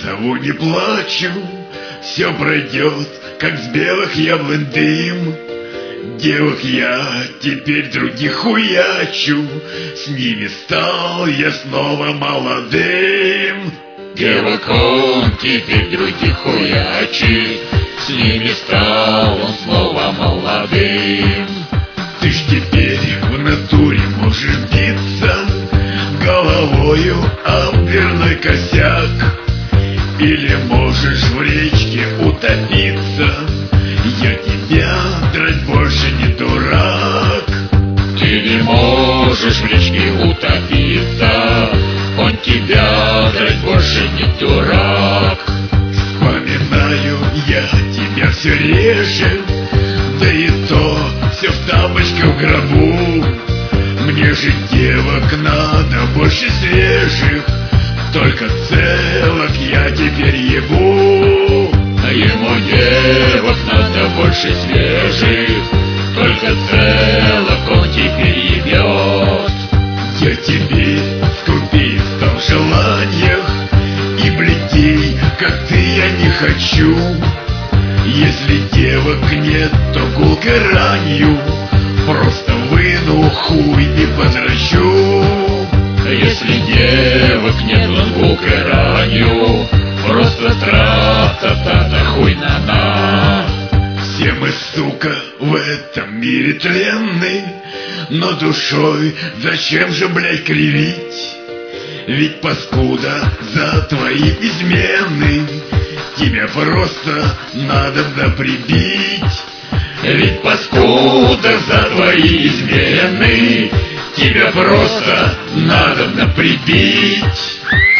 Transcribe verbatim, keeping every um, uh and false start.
зову, не плачу, все пройдет, как с белых яблонь дым. Девок я теперь других хуячу, с ними стал я снова молодым. Девок он теперь других хуячит, с ними стал он снова молодым. Ты ж теперь в натуре можешь биться головою об дверной косяк, или можешь в речке утопиться. Я тебя драть больше не дурак. Ты не можешь в речке утопиться, он тебя драть больше не дурак. Вспоминаю я тебя все реже, да и то все в тапочках в гробу. Мне же девок надо больше свежих, только целок я теперь ебу. А ему девок надо больше свежих, только целок он теперь ебет. Я теперь скупи стал в желаниях, и бледей, как ты, я не хочу. Если девок нет, то гулкой ранью просто выну хуй и подращу. Если девок нет, он гулкой ранью просто тра-та-та-та хуй на-на. Все мы, сука, в этом мире тленны, но душой зачем же, блядь, кривить? Ведь, паскуда, за твои измены тебя просто надобно прибить. Ведь, паскуда, за твои измены тебя просто надобно прибить.